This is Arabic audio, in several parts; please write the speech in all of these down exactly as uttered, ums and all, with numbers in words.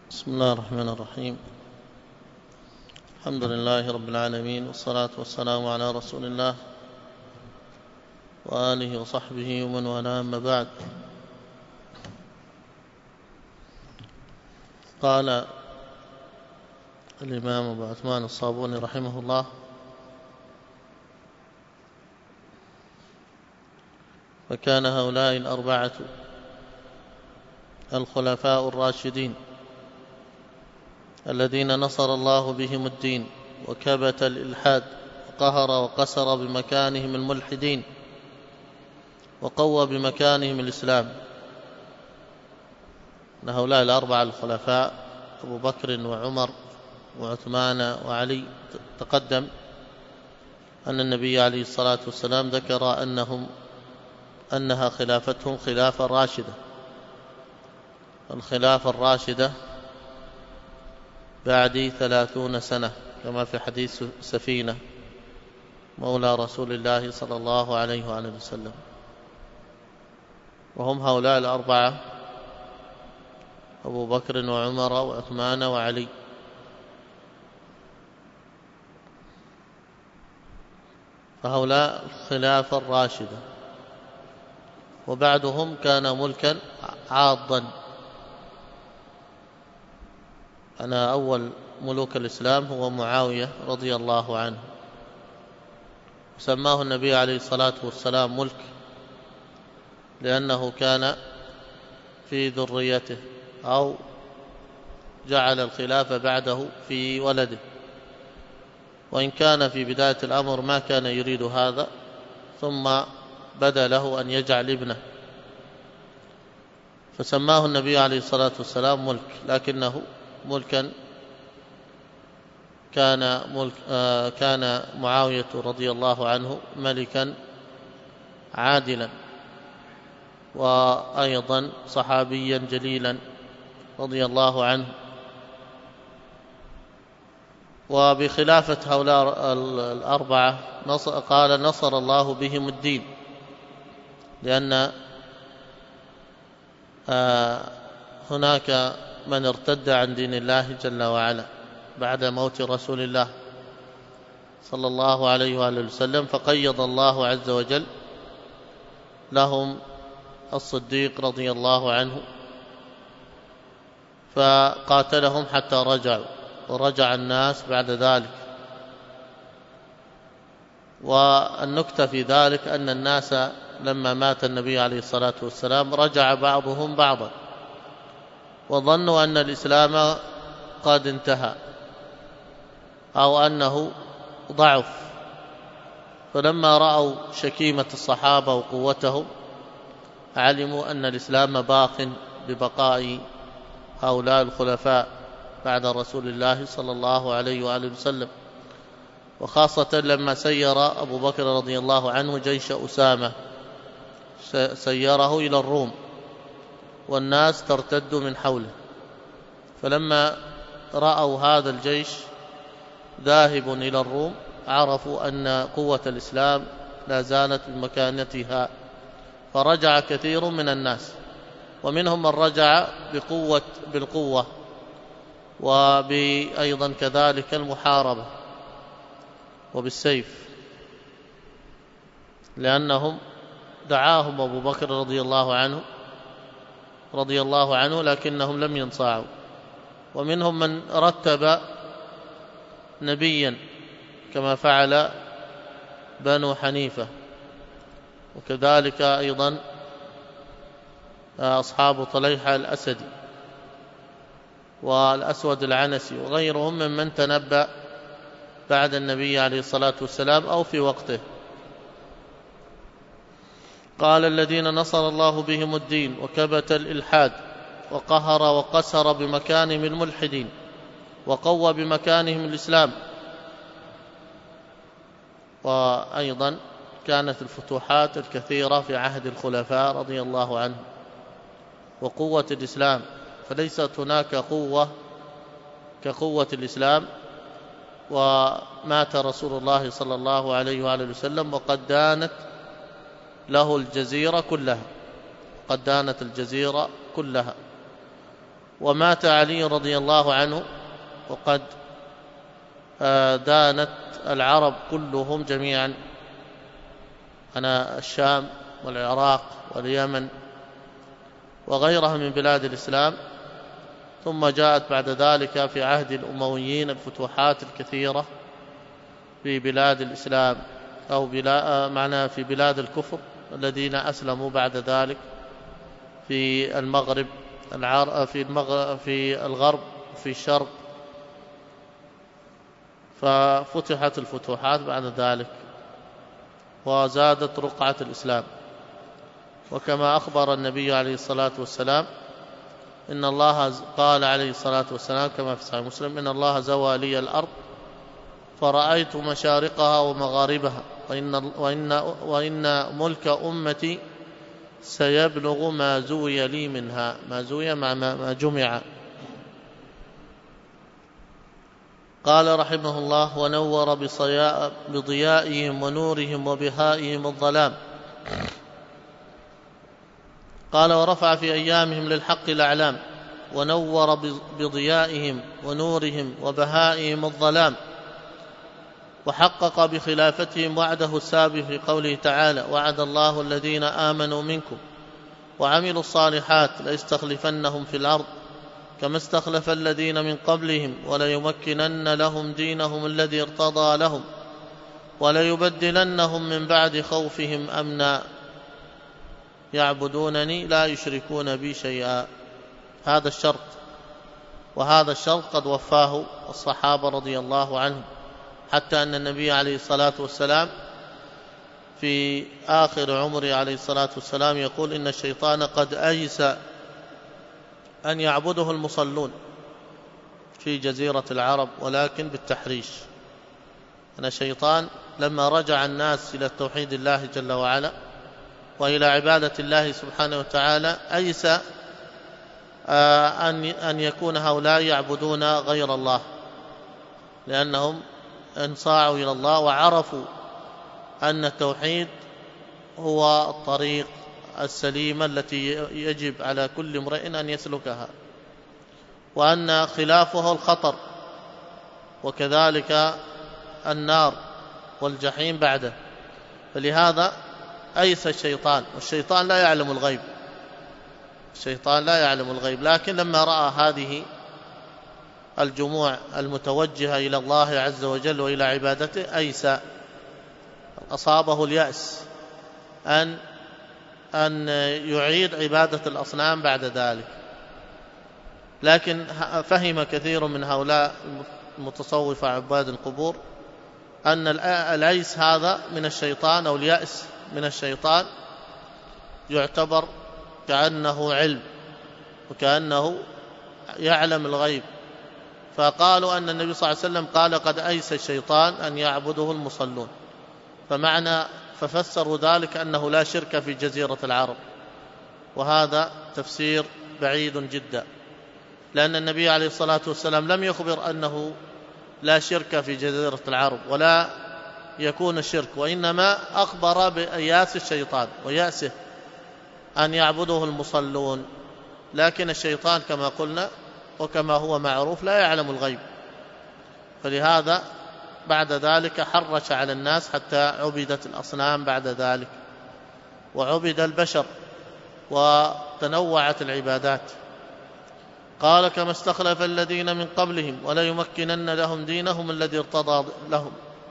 بسم الله الرحمن الرحيم. الحمد لله رب العالمين، والصلاة والسلام على رسول الله وآله وصحبه ومن والاه، أما بعد. قال الإمام أبو عثمان الصابوني رحمه الله: فكان هؤلاء الأربعة الخلفاء الراشدين الذين نصر الله بهم الدين وكبت الإلحاد وقهر وقسر بمكانهم الملحدين وقوى بمكانهم الإسلام. أن هؤلاء الأربعة الخلفاء أبو بكر وعمر وعثمان وعلي، تقدم أن النبي عليه الصلاة والسلام ذكر أنهم أنها خلافتهم خلافة راشدة. الخلافة الراشدة بعد ثلاثون سنة، كما في حديث سفينة مولى رسول الله صلى الله عليه وآله وسلم. وهم هؤلاء الأربعة: أبو بكر وعمر وعثمان وعلي. فهؤلاء الخلافة الراشدة. وبعدهم كان ملكا عاضا. أنا أول ملوك الإسلام هو معاوية رضي الله عنه، سماه النبي عليه الصلاة والسلام ملك لأنه كان في ذريته، أو جعل الخلافة بعده في ولده، وإن كان في بداية الأمر ما كان يريد هذا، ثم بدا له أن يجعل ابنه، فسماه النبي عليه الصلاة والسلام ملك، لكنه ملكا كان ملك آه كان معاوية رضي الله عنه ملكا عادلا، وأيضا صحابيا جليلا رضي الله عنه. وبخلافة هؤلاء الأربعة قال: نصر الله بهم الدين، لأن آه هناك من ارتد عن دين الله جل وعلا بعد موت رسول الله صلى الله عليه وآله وسلم، فقيض الله عز وجل لهم الصديق رضي الله عنه، فقاتلهم حتى رجعوا، ورجع الناس بعد ذلك. والنكتة في ذلك أن الناس لما مات النبي عليه الصلاة والسلام رجع بعضهم بعضا، وظنوا أن الإسلام قد انتهى أو أنه ضعف، فلما رأوا شكيمة الصحابة وقوتهم علموا أن الإسلام باق ببقاء هؤلاء الخلفاء بعد رسول الله صلى الله عليه وآله وسلم. وخاصة لما سير أبو بكر رضي الله عنه جيش أسامة، سيره إلى الروم والناس ترتد من حوله، فلما رأوا هذا الجيش ذاهب إلى الروم عرفوا أن قوة الإسلام لا زالت بمكانتها، فرجع كثير من الناس، ومنهم من رجع بقوة بالقوة، وبأيضا كذلك المحاربة وبالسيف، لأنهم دعاهم أبو بكر رضي الله عنه رضي الله عنه لكنهم لم ينصاعوا. ومنهم من رتب نبيا كما فعل بنو حنيفة، وكذلك أيضا أصحاب طليحة الأسدي والأسود العنسي وغيرهم ممن تنبأ بعد النبي عليه الصلاة والسلام أو في وقته. قال: الذين نصر الله بهم الدين وكبت الإلحاد وقهر وقسر بمكانهم الملحدين وقوى بمكانهم الإسلام. وأيضا كانت الفتوحات الكثيرة في عهد الخلفاء رضي الله عنهم وقوة الإسلام، فليست هناك قوة كقوة الإسلام. ومات رسول الله صلى الله عليه وآله وسلم وقد دانت له الجزيرة كلها، قد دانت الجزيرة كلها. ومات علي رضي الله عنه وقد دانت العرب كلهم جميعا، أنا الشام والعراق واليمن وغيرها من بلاد الإسلام. ثم جاءت بعد ذلك في عهد الأمويين الفتوحات الكثيرة في بلاد الإسلام، أو بلا معنى في بلاد الكفر الذين أسلموا بعد ذلك في المغرب في المغرب في الغرب وفي الشرق، ففتحت الفتوحات بعد ذلك وزادت رقعة الإسلام. وكما أخبر النبي عليه الصلاة والسلام إن الله قال عليه الصلاة والسلام كما في صحيح مسلم: إن الله زوى لي الأرض فرأيت مشارقها ومغاربها، وإن, وإن, وإن ملك أمتي سيبلغ ما زوي لي منها. ما زوي مع ما جمع. قال رحمه الله: ونور بضيائهم ونورهم وبهائهم الظلام. قال: ورفع في أيامهم للحق الأعلام، ونور بضيائهم ونورهم وبهائهم الظلام، وحقق بخلافتهم وعده السابق في قوله تعالى: وعد الله الذين آمنوا منكم وعملوا الصالحات ليستخلفنهم في الأرض كما استخلف الذين من قبلهم وليمكنن لهم دينهم الذي ارتضى لهم وليبدلنهم من بعد خوفهم أمنا يعبدونني لا يشركون بي شيئا. هذا الشرط، وهذا الشرط قد وفاه الصحابة رضي الله عنهم، حتى أن النبي عليه الصلاة والسلام في آخر عمره عليه الصلاة والسلام يقول: إن الشيطان قد أيس أن يعبده المصلون في جزيرة العرب ولكن بالتحريش. أن الشيطان لما رجع الناس إلى توحيد الله جل وعلا وإلى عبادة الله سبحانه وتعالى أيس أن يكون هؤلاء يعبدون غير الله، لأنهم انصاعوا إلى الله وعرفوا أن التوحيد هو الطريق السليمة التي يجب على كل امرئ أن يسلكها، وأن خلافه الخطر، وكذلك النار والجحيم بعده. فلهذا أيس الشيطان، والشيطان لا يعلم الغيب، الشيطان لا يعلم الغيب، لكن لما رأى هذه الجموع المتوجهة إلى الله عز وجل وإلى عبادته أيس، أصابه اليأس أن أن يعيد عبادة الأصنام بعد ذلك. لكن فهم كثير من هؤلاء المتصوفة عباد القبور أن الأيس هذا من الشيطان، أو اليأس من الشيطان يعتبر كأنه علم وكأنه يعلم الغيب، فقالوا أن النبي صلى الله عليه وسلم قال: قد أيس الشيطان أن يعبده المصلون، فمعنى ففسروا ذلك أنه لا شرك في جزيرة العرب، وهذا تفسير بعيد جدا، لأن النبي عليه الصلاة والسلام لم يخبر أنه لا شرك في جزيرة العرب ولا يكون الشرك، وإنما أخبر بإياس الشيطان ويأسه أن يعبده المصلون. لكن الشيطان كما قلنا وكما هو معروف لا يعلم الغيب، فلهذا بعد ذلك حرش على الناس حتى عبدت الأصنام بعد ذلك، وعبد البشر وتنوعت العبادات. قال: كما استخلف الذين من قبلهم وليمكنن لهم دينهم الذي ارتضى لهم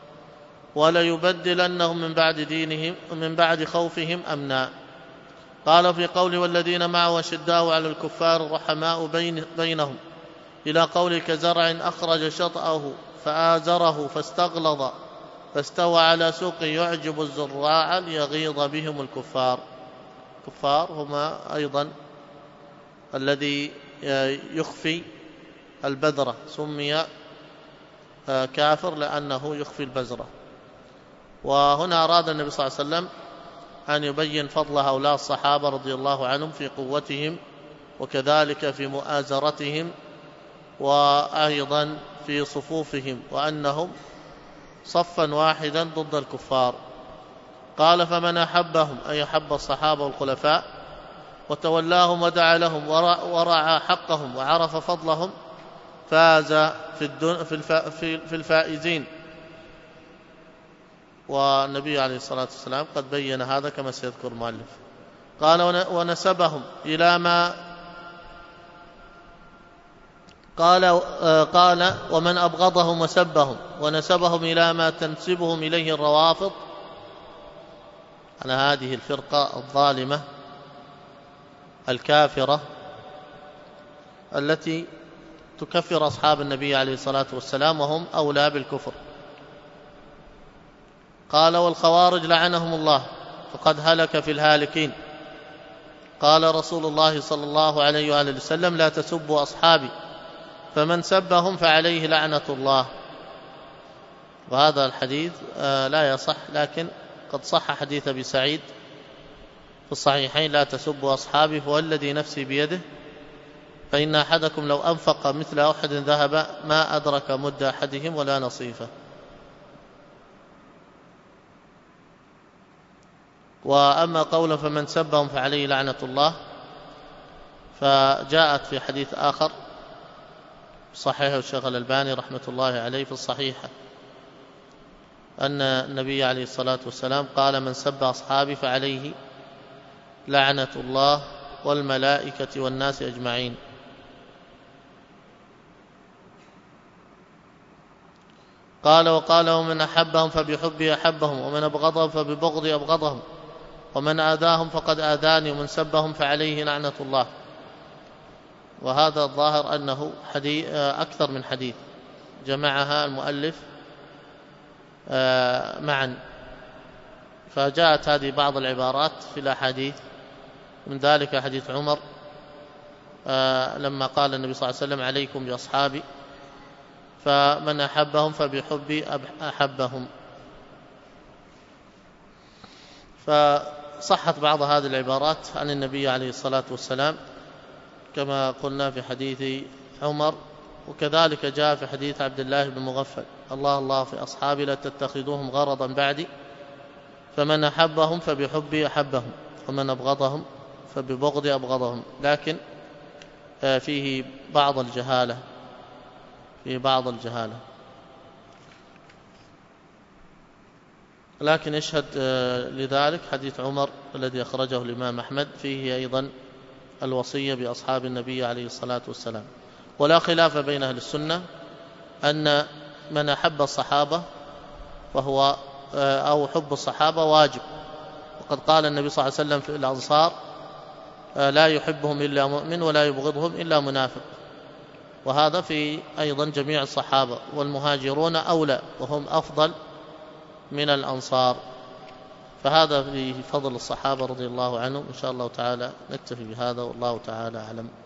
وليبدلنهم من بعد دينهم من بعد خوفهم أمنا. قال في قوله: والذين معه أشداء على الكفار رحماء بين بينهم، إلى قوله: كزرع أخرج شطأه فآزره فاستغلظ فاستوى على سوق يعجب الزراع ليغيظ بهم الكفار. الكفار هما أيضا الذي يخفي البذرة، سمي كافر لأنه يخفي البذرة. وهنا أراد النبي صلى الله عليه وسلم أن يبين فضل هؤلاء الصحابة رضي الله عنهم في قوتهم، وكذلك في مؤازرتهم، وأيضا في صفوفهم، وأنهم صفا واحدا ضد الكفار. قال: فمن أحبهم، أي أحب الصحابة والخلفاء وتولاهم ودعا لهم ورعى حقهم وعرف فضلهم فاز في, الدن في الفائزين. والنبي عليه الصلاة والسلام قد بين هذا كما سيذكر المؤلف. قال ونسبهم إلى ما قال قال ومن أبغضهم وسبهم ونسبهم إلى ما تنسبهم إليه الروافض، على هذه الفرقة الظالمة الكافرة التي تكفر أصحاب النبي عليه الصلاة والسلام وهم أولى بالكفر. قال والخوارج لعنهم الله فقد هلك في الهالكين. قال رسول الله صلى الله عليه وآله وسلم لا تسبوا أصحابي فمن سبهم فعليه لعنة الله. وهذا الحديث لا يصح، لكن قد صح حديث أبي سعيد في الصحيحين لا تسبوا أصحابي فوالذي نفسي بيده فإن أحدكم لو أنفق مثل أحد ذهب ما أدرك مد أحدهم ولا نصيفه. وأما قولا فمن سبهم فعليه لعنة الله فجاءت في حديث آخر صحيح الشيخ الألباني رحمة الله عليه في الصحيحة أن النبي عليه الصلاة والسلام قال من سب أصحابي فعليه لعنة الله والملائكة والناس أجمعين. قال وقال ومن أحبهم فبحبي أحبهم ومن أبغضهم فببغضي أبغضهم ومن آذاهم فقد آذاني ومن سبهم فعليه لعنة الله. وهذا الظاهر أنه حديث أكثر من حديث جمعها المؤلف معا، فجاءت هذه بعض العبارات في الأحاديث، من ذلك حديث عمر لما قال النبي صلى الله عليه وسلم عليكم بأصحابي فمن أحبهم فبحبي أحبهم. فصحت بعض هذه العبارات عن النبي عليه الصلاة والسلام كما قلنا في حديث عمر، وكذلك جاء في حديث عبد الله بن مغفل الله الله في أصحابي لا تتخذوهم غرضا بعدي فمن أحبهم فبحبي أحبهم ومن أبغضهم فببغضي أبغضهم. لكن فيه بعض الجهالة في بعض الجهالة لكن يشهد لذلك حديث عمر الذي أخرجه الإمام أحمد فيه أيضا الوصية بأصحاب النبي عليه الصلاة والسلام. ولا خلاف بين أهل السنة أن من أحب الصحابة فهو أو حب الصحابة واجب، وقد قال النبي صلى الله عليه وسلم في الأنصار لا يحبهم إلا مؤمن ولا يبغضهم إلا منافق، وهذا في أيضا جميع الصحابة، والمهاجرون أولى وهم أفضل من الأنصار. فهذا في فضل الصحابة رضي الله عنهم. إن شاء الله تعالى نكتفي بهذا والله تعالى أعلم.